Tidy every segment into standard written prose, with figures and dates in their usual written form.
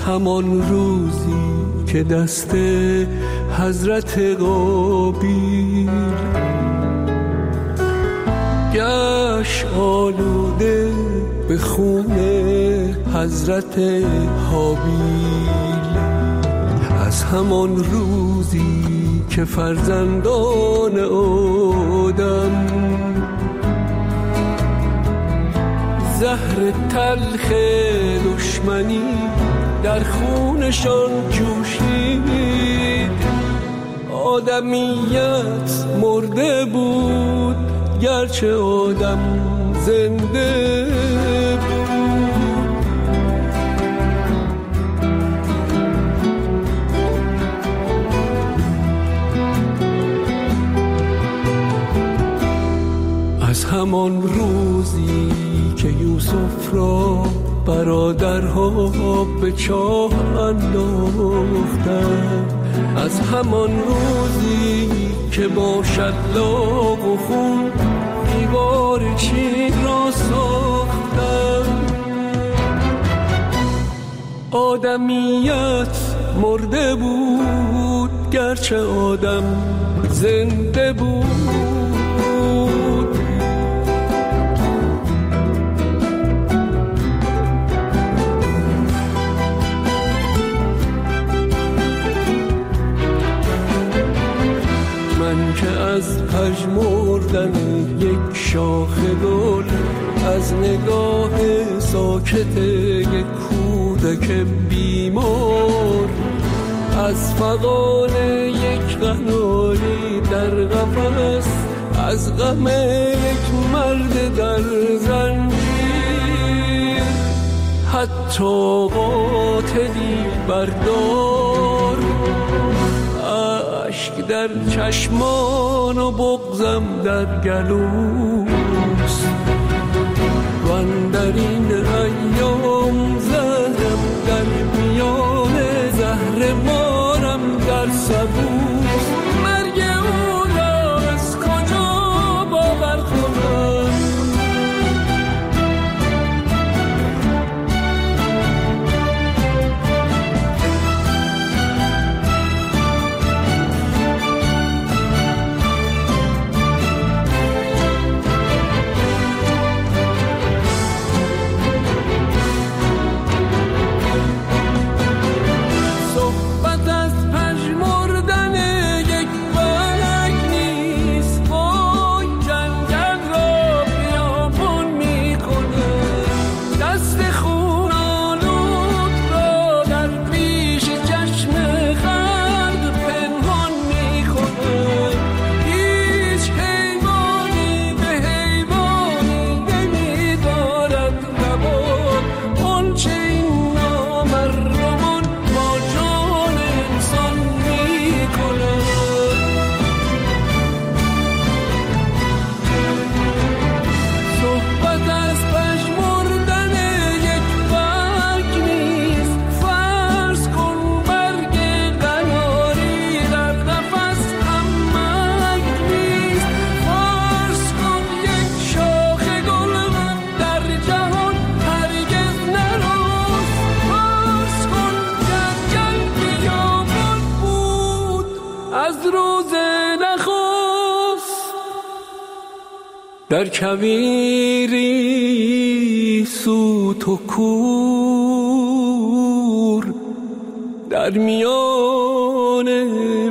همان روزی که دست حضرت قابیل گشت آلوده به خون حضرت حابیل، از همان روزی که فرزندان آدم زهر تلخ دشمنی در خونشان جوشید. آدمیت مرده بود گرچه آدم زنده بود. از همان روزی که یوسف را برادرها به چاه انداختند، از همان روزی که با شلاق و خون دیوار چین را ساختند، آدمیت مرده بود گرچه آدم زنده بود. که از پژمردن یک شاخ گل، از نگاه ساکت یک کودک بیمار، از فغان یک قناری در قفس، از غم یک مرد در زنجیر، حتی قاتلی بردار، اشک در چشمان و بغضم در گلوست. و اندر این ایام زهرم در میان زهر مارم در سبوست. مرگ او را از کجا باور کنم؟ در کویری سوت و کور، در میان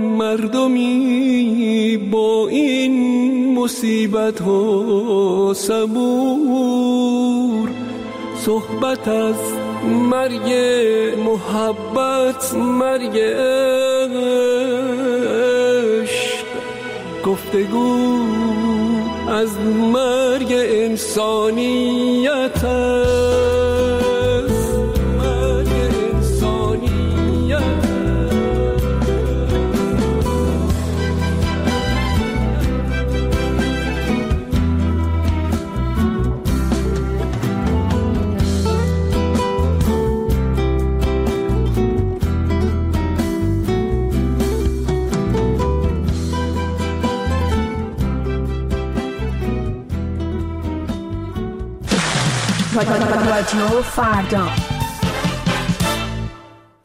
مردمی با این مصیبت ها صبور، صحبت از مرگ محبت، مرگ عشق، گفتگو از مرگ انسانیت است، مرگ انسانیت. رادیو فردا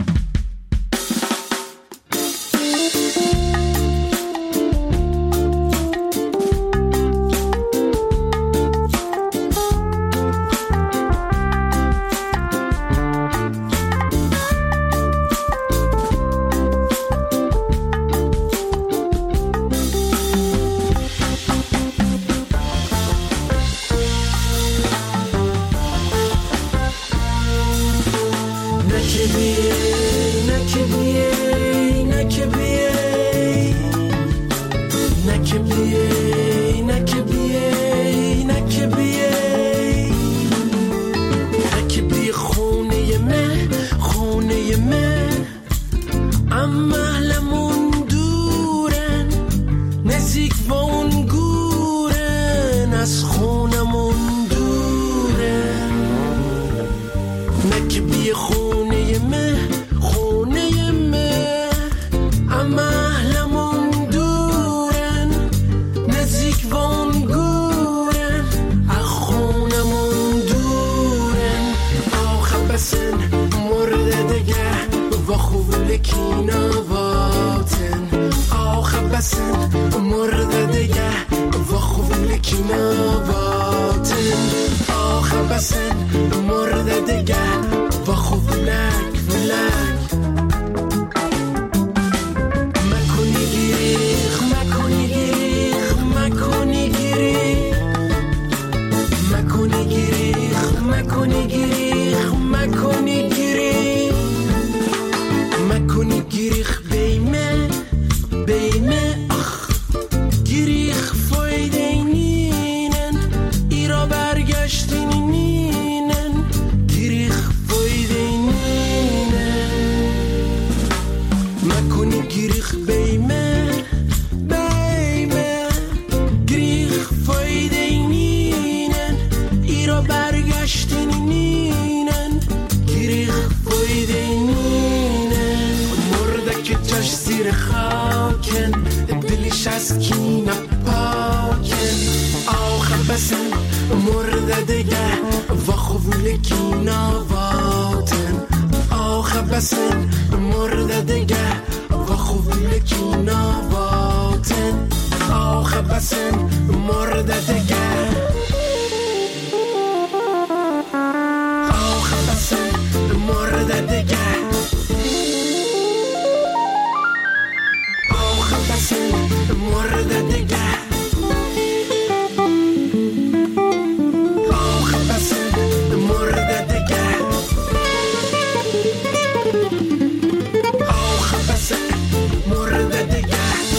از خونمون دوره، نه که بی خونه مه خونه مه، اما اهلمون دورن نزدیک وان گورن، از خونمون دورن. آخه بسن مورد دگه و خوب لکیناواتن، آخه بسن مورد دگه و خوب لکیناواتن، آخه بسن مورد دگه و خوب لک ولک. مکنی گیریخ مکنی گیریخ مکنی گیریخ مکنی گیریخ مکنی گیریخ مکنی گیریخ مکنی گیریخ بیمه بیمه اخ گیریخ فایدینینن ایرا برگشتین نینن گیریخ فایدینینن مکنی گیریخ بیمه بیمه گیریخ فایدینینن ایرا برگشتین نینن گیریخ فایدینینن مرده که جاش زیر خاکن دلش از کینه پاکن آخه بسن مرده دگه و خوب لکیناواتن آخه بسن مرده دگه و خوب لکیناواتن آخه بسن مرده دگه آخه بسن مرده دگه آخه بسن مرده دگه آخه بسن مرده دگه آخه بسن مرده دگه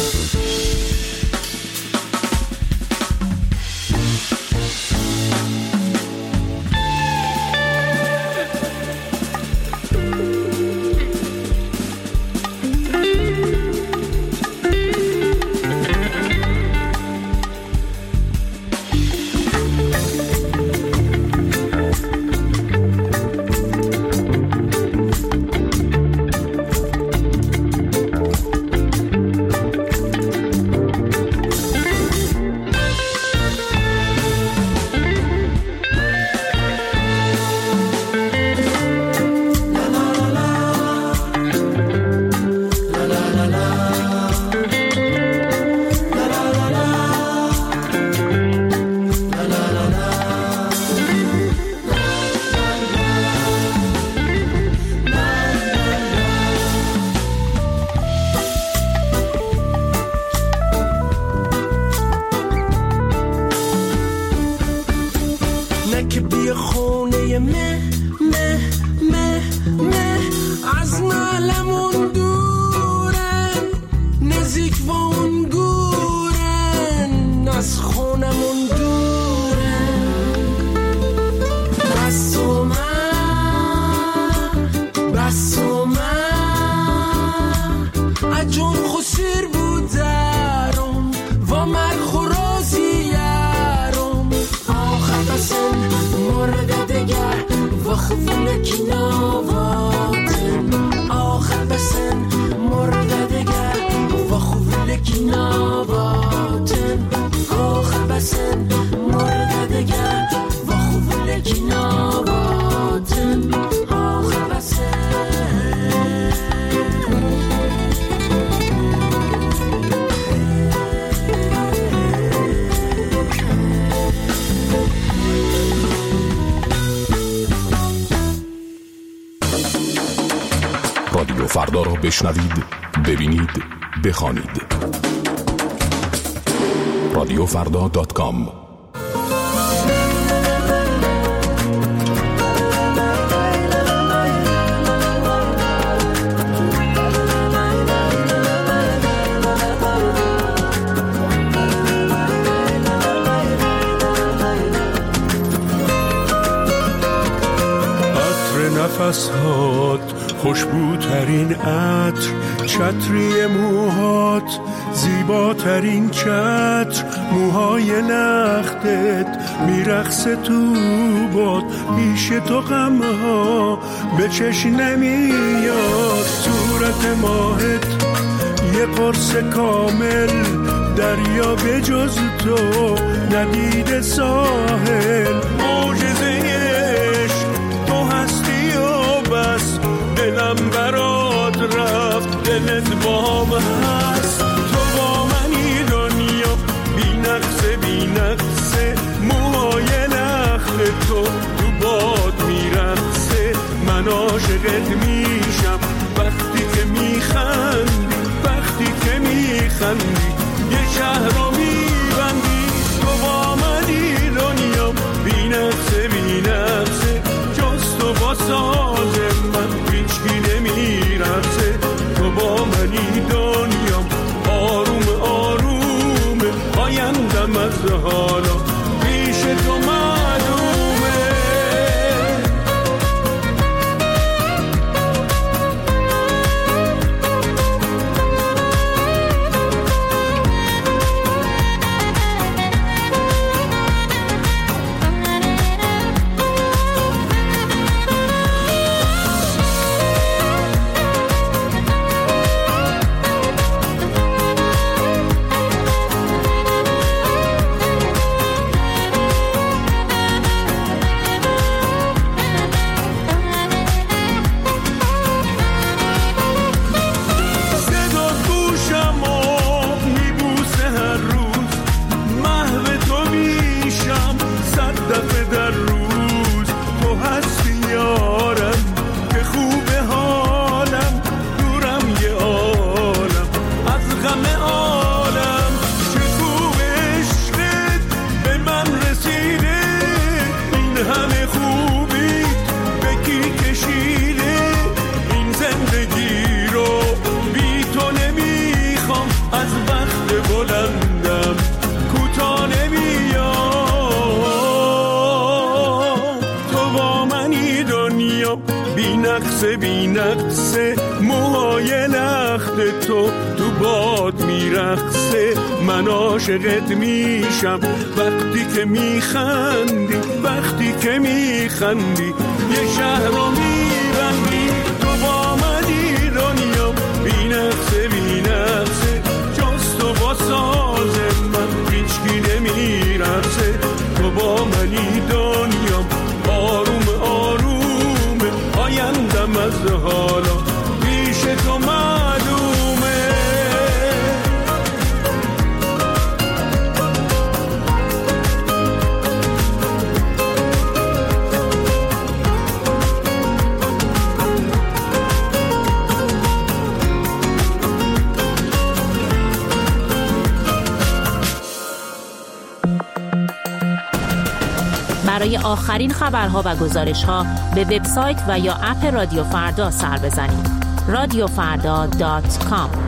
که بی خونه مه مه مه مه از نالمون دورن نزدیک و اون گورن از خونمون دورن بس و من بس و من اجون خسیر بودارم و مرخورازی یارم آخه بسن مرده دگر و خوبونه کی نواتن آخه بسن مرده دگر و خوبونه کی نواتن آخه بسن مرده دگر و خوبونه کی نواتن آخه بسن رادیو فردا را بشنوید، ببینید، بخوانید. radiofrda.com. عطر نفس‌هات خوشبوترین عطر چتری موهات زیباترین چتر، موهای لختت میرقصه تو باد، پیش تو غمها به چشم نمیاد. صورت ماهت یه قرص کامل، دریا به جز تو ندیده ساحل. معجزه عشق تو هستی و بس، دلم برات رفت دلت با من هست. تو با منی دنیا بی نقصه بی نقصه، موهای لخت تو باد میرقصه. من عاشقت میشم وقتی که میخندی، وقتی که میخندی یه شهر رو میبندی. تو با منی دنیا بی نقصه بی نقصه، جز تو با ساز من هیچکی نمیرقصه. تو با منی دنیا آروم آروم، آیندم از حالا پیش تو معلومه. بی نقصه موهای لخت تو باد میرقصه. من عاشقت میشم وقتی که میخندی، وقتی که میخندی یه شهر رو میبندی. تو با منی دنیا بی نقصه بی نقصه، جز تو با ساز من هیچکی نمیرقصه. تو با منی دنیا آروم آروم، آیندم از حالا پیش تو معلومه. برای آخرین خبرها و گزارش‌ها به وبسایت و یا اپ رادیو فردا سر بزنید. radiofarda.com.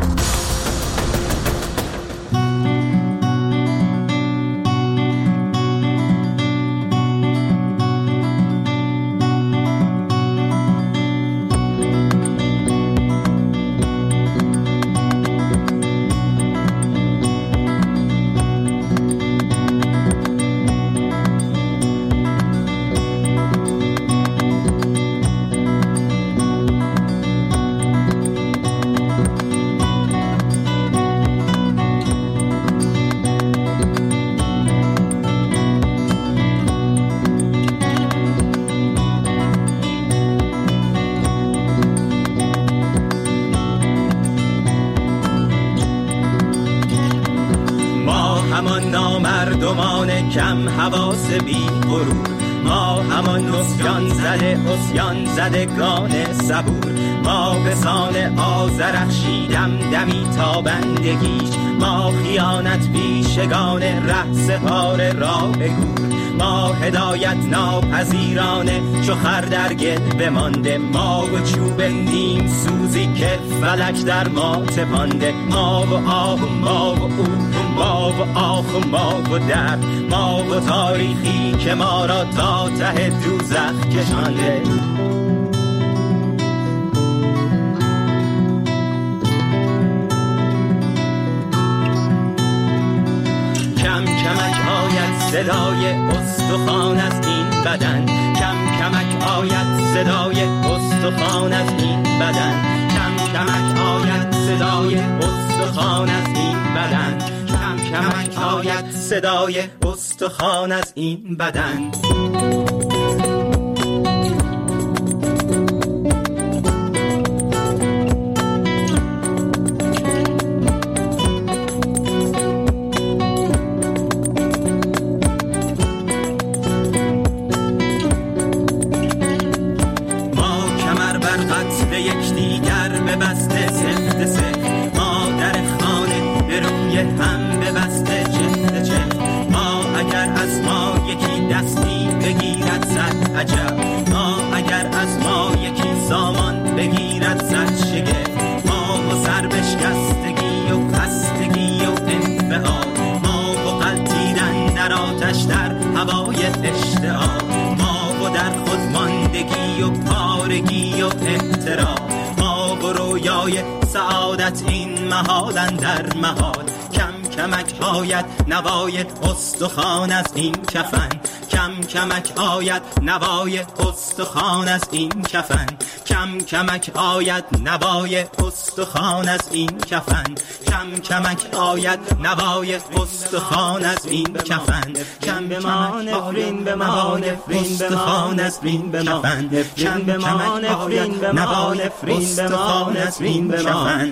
نامردمان کم حواس بی غرور، ما همان اسیان زدگان صبور. ما به سان آذرخشیدم دمی تا بندگیش، ما خیانت پیشگان ره سپار راه گور. ما هدایت ناپذیرانه چو خر در گل بمانده، ما و چوب نیم سوزی که فلک در ما تپانده. ما و آه و ما و او، ما و آخ و ما و درد، ما و تاریخی که ما را تا ته دوزخ کشانده. صدای استخوان از این بدن، کم کمک آید صدای استخوان از این بدن، کم کمک آید صدای استخوان از این بدن، کم کمک آید صدای استخوان از این بدن. سعادت این محال در محال، کم کمک آید نوای استخوان از این کفن، کم کمک آید نوای استخوان از این کفن، کم کمک آید نوای استخوان از این کفن، کم کمک آید نوای استخوان از این کفن، کم بمان افرین بمان افرین بمان افرین بمان کم بمان افرین بمان افرین بمان افرین بمان.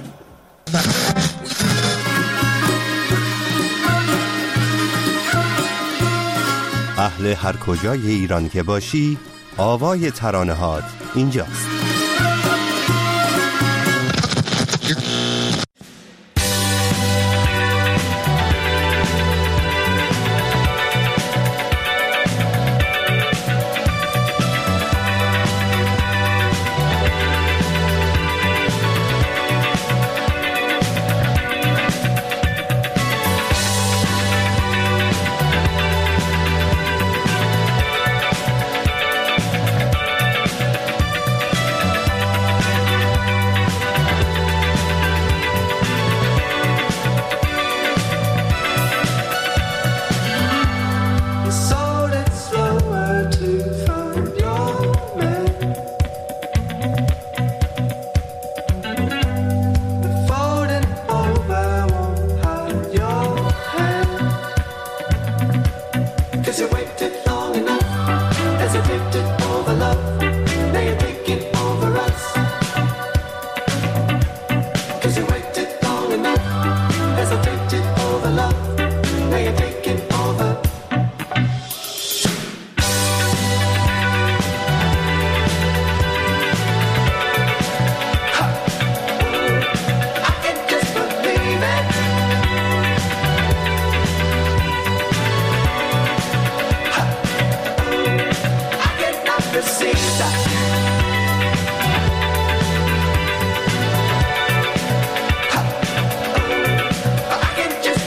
اهل هر کجای ایران که باشی، آوای ترانه‌هات اینجاست. I can just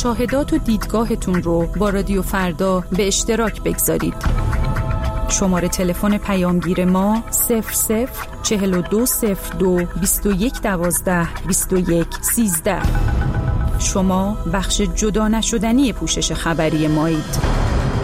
مشاهدات و دیدگاهتون رو با رادیو فردا به اشتراک بگذارید. شماره تلفن پیامگیر ما 004202 2112 2113. شما بخش جدا نشدنی پوشش خبری مایید.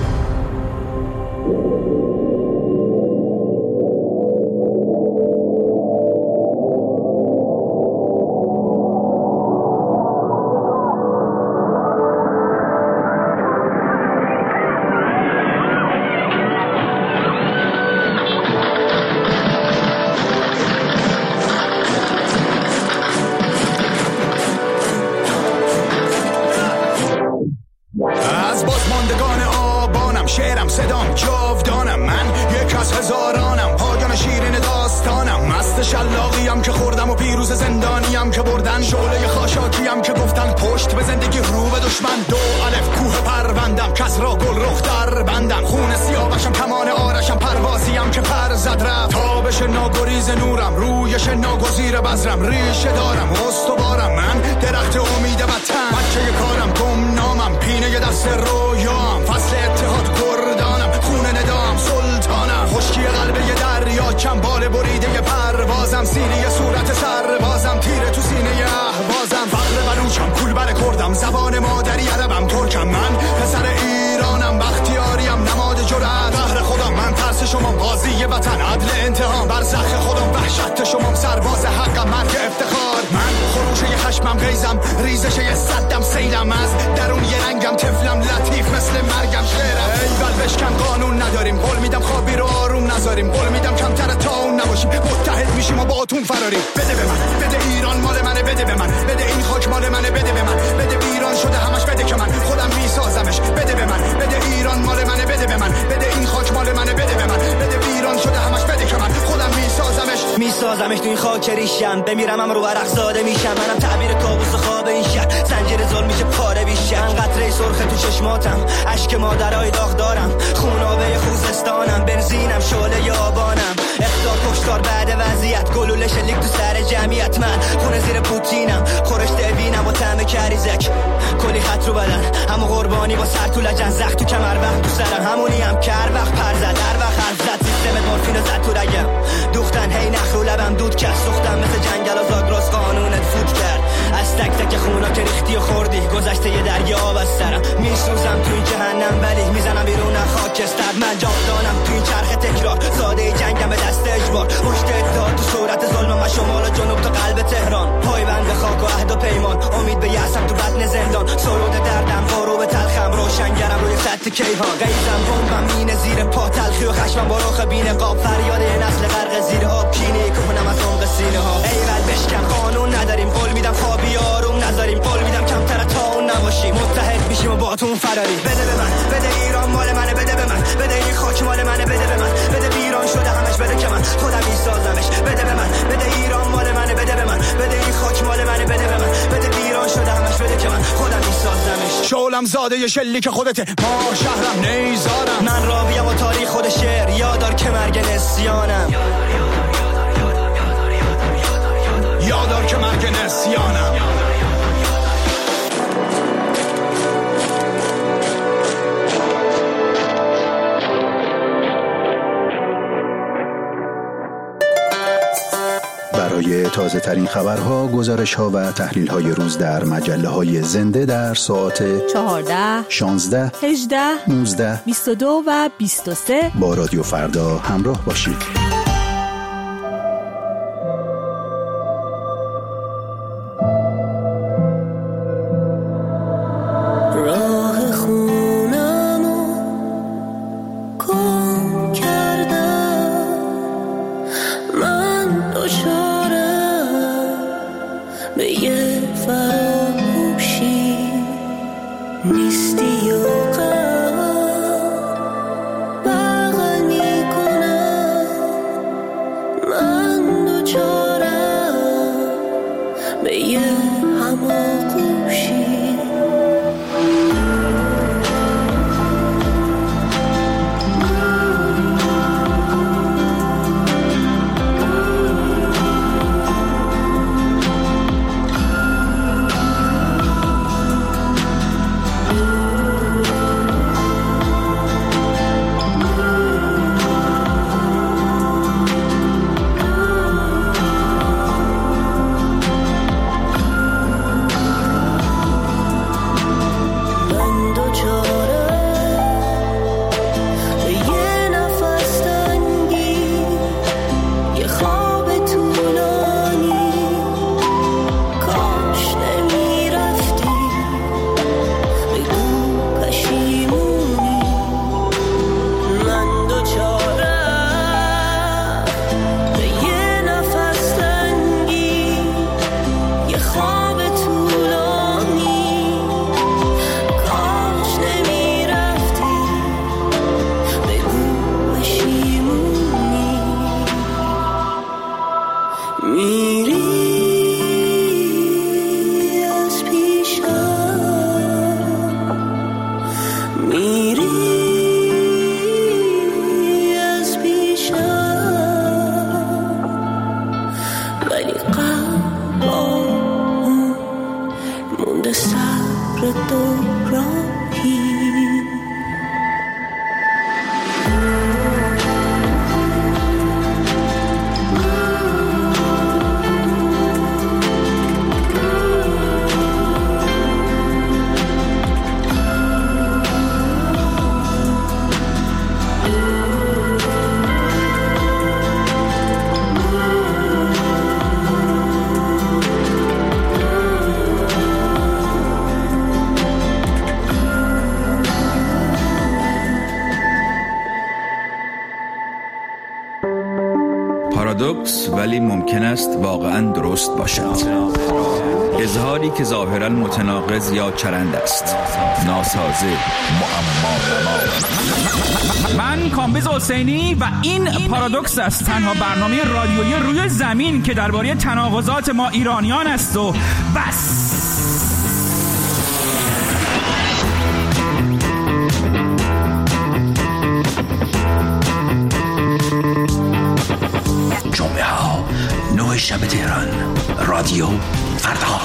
میسازمش تو این خاک ریشم، بمیرم هم رو ورق زاده میشم. منم تعبیر کابوس خواب این شهر، زنجیر ظلم میشه پاره بیشتر. قطره سرخ تو چشماتم، اشک مادرای داغ دارم، خونابه خوزستانم، بنزینم شعله آبانم. اختار کشتار بعد وضعیت، گلوله شلیک تو سر جمعیت. من خونه زیر پوتینم، خورش دوینم با طعم کریزک. کلی خط رو بدن، همو قربانی با سر تو لجن، زخم تو کمر وقت تو سرم، همونی هم که هر وقت پر زد، هر وقت حرف زد. سیستم مورفین زد تو رگم، دوختن هی نخ رو لبم دود کرد. سوختم مثل جنگل و زاگرس، قانونت فوت کرد. از تک تک خونا که ریختی و خوردی، گذشته یه دریا آب از سرم. میسوزم تو این جهنم ولی میزنم بیرون خاکستر. من جاودانم تو این چرخ تکرار، زاده جنگم به دست اجبار. پشت اتحاد تو صورت ظلم، من شمال و جنوب تا قلب تهران. پایبند به خاک و عهد و پیمان، امید به یأسم تو بطن زندان. سرود دردم غروب تلخم، روشنگرم روی سطح کیهان. غیظم بمبم مینه زیر پا، تلخی و خشمم با رخ بی‌نقاب. فریاد یه نسل غرق زیر آب، کینه کنم از عمق سینه ها. ایول بشکن، قانون نداریم، قول میدم خوابی آروم نذاریم. قول میدم کمتر تا اون نباشیم، متحد میشیم و باهاتون فراری. بده به من، بده ایران مال منه، بده به من، بده این خاک مال منه، بده به من، بده ویران شده همش، بده که من خودم میسازمش. بده به من، بده ایران مال منه، بده به من، بده این خاک مال منه، بده به من، بده ویران شده همش، بده که من خودم میسازمش. شعلم زاده شلیک خودته، ما شهرم نیزارم. من راویم و تاریخ خود شعر، یادار که مرگ نسیانم. یادار که مرگ نسیانم. برای تازه ترین خبرها، گزارش ها و تحلیل های روز در مجله های زنده در ساعت 14 16 18 19 22 و 23 با رادیو فردا همراه باشید. پارادوکس ولی ممکن است واقعا درست باشد. اظهاری که ظاهرا متناقض یا چرند است، ناسازه، معما. من کامبیز حسینی و این پارادوکس است، تنها برنامه رادیویی روی زمین که درباره تناقضات ما ایرانیان است و بس. جمعه ها 9 شب تهران، رادیو فردا.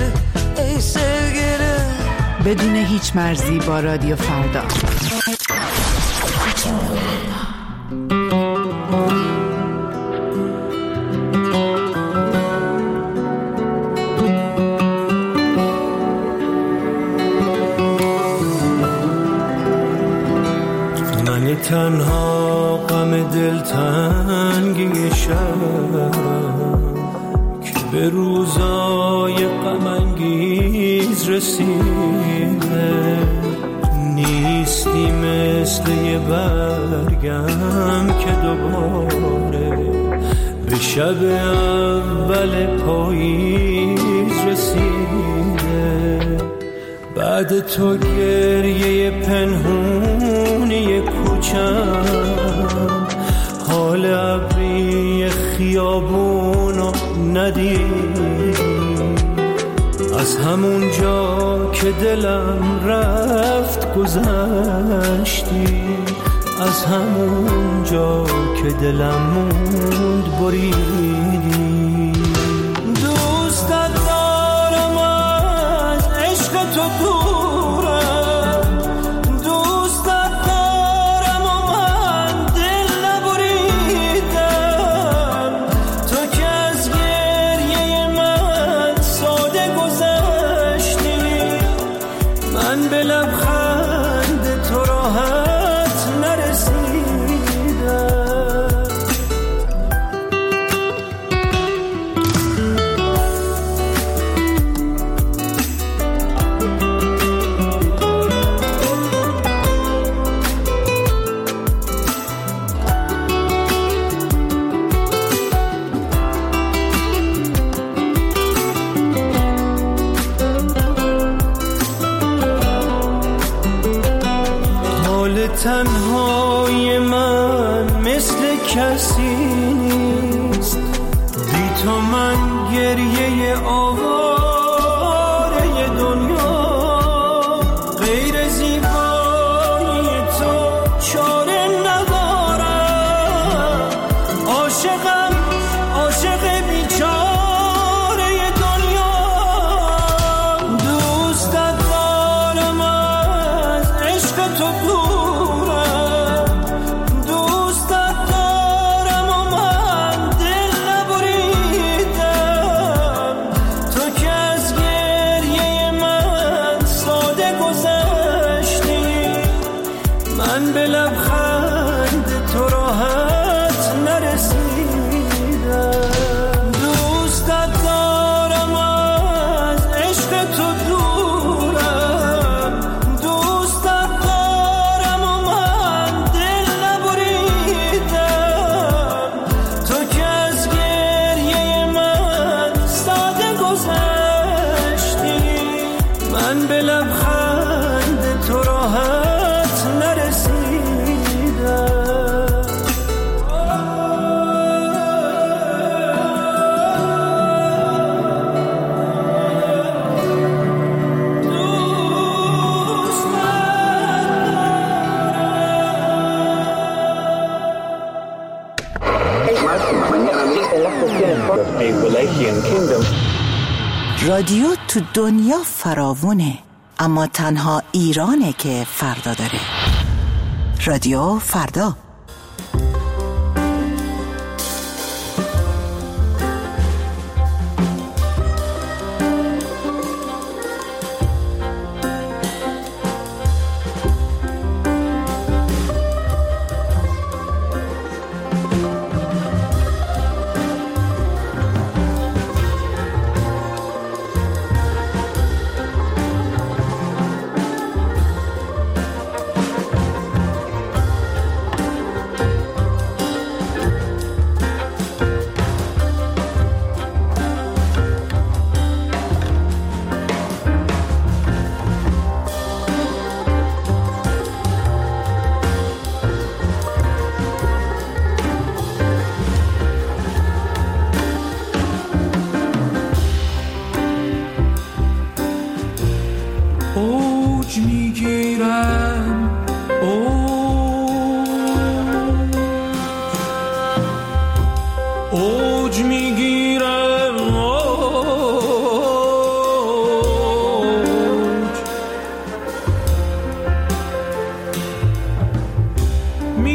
بدون هیچ مرزی با رادیو فردا. من تنها غم دلتنگی شب که به روزای غم انگیز رسیده، نیستی مثل یه برگم که دوباره به شب اول پاییز رسیده. بعد تو گریه پنهونی کوچم، حال ابری خیابونو ندیدی، از همون جا که دلم رفت گذشتی، از همون جا که دلم موند بریدی. دوستت دارم از عشق تو دورم، دوستت دارم و من دل نبریدم، تو که از گریه من ساده گذشتی، من به لبخند تو راحت نرسیدم. تنهای من مثل کسی نیست، بی تو من گریه آواره دنیا، غیر زیبایی تو چاره ندارم، عاشقم عاشق بیچاره دنیا. دوستت دارم از عشق تو من به لبخند تو راحت نرسیدم. دوستت دارم از عشق تو دورم، دوستت دارم و من دل نبریدم، تو که از گریه من ساده گذشتی، من به لبخند تو راحت نرسیدم. رادیو تو دنیا فراوونه، اما تنها ایرانه که فردا داره. رادیو فردا.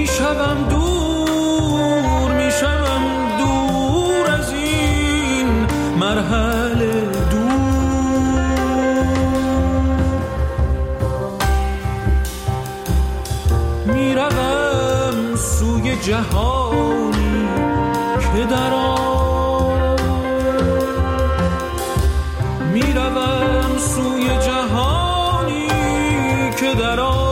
میشوم دور از این مرحله دور. میروم سوی جهانی که در آن، میروم سوی جهانی که در آن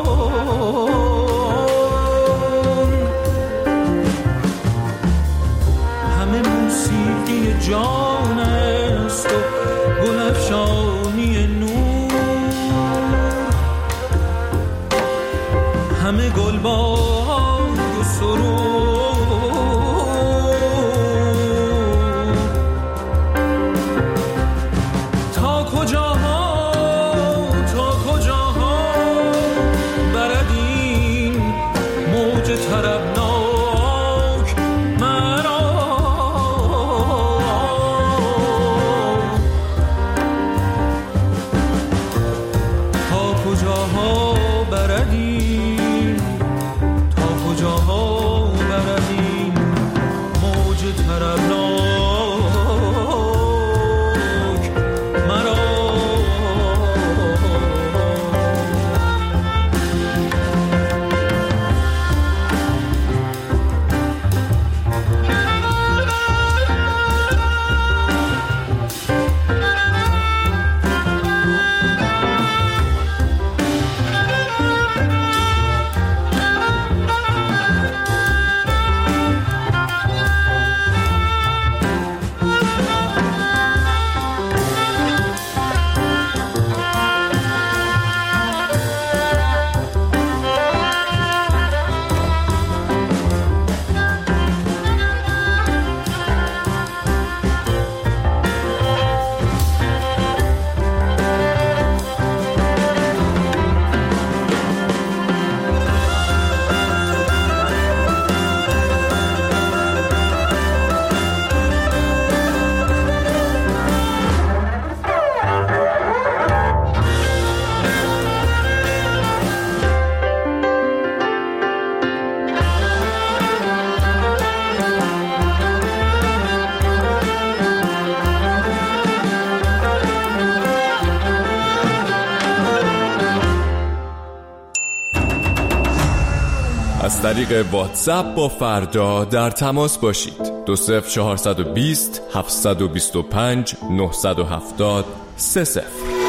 جان است و گلفشانی نور، همه گلبانگ و سرور. تا کجاها برد این موج طربناک مرا، از طریق واتساپ با فردا در تماس باشید. 20420 725 970 30.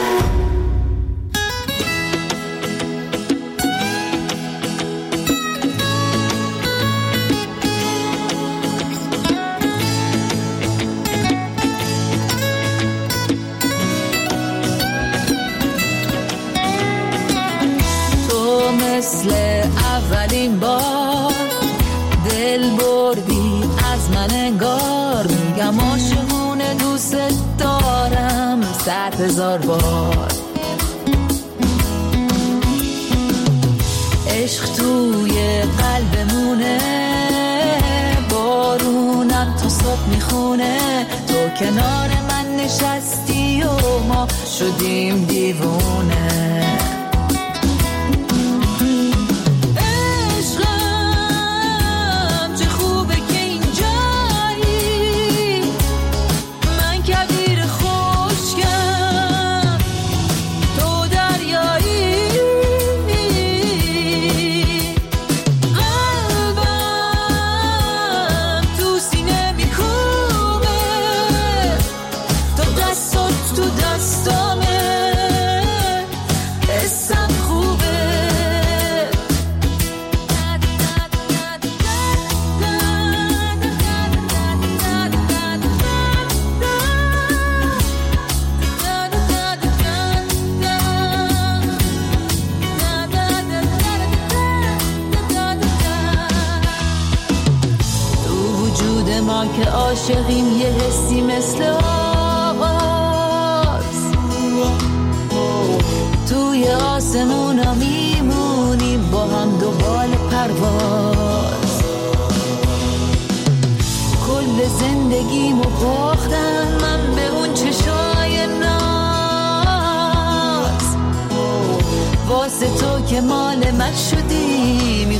تو مثل اولین بار دل بردی از من انگار، میگم عاشقونه دوست دارم 100,000 بار. عشق توی قلبمونه، بارونم تا صبح میخونه، تو کنار من نشستی و ما شدیم دیوونه. که عاشقیم یه حسی مثل آغاز، توی آسمونا میمونیم با هم دنبال پرواز. کل زندگیمو باختم من به اون چشای ناز، واسه تو که مال من شدی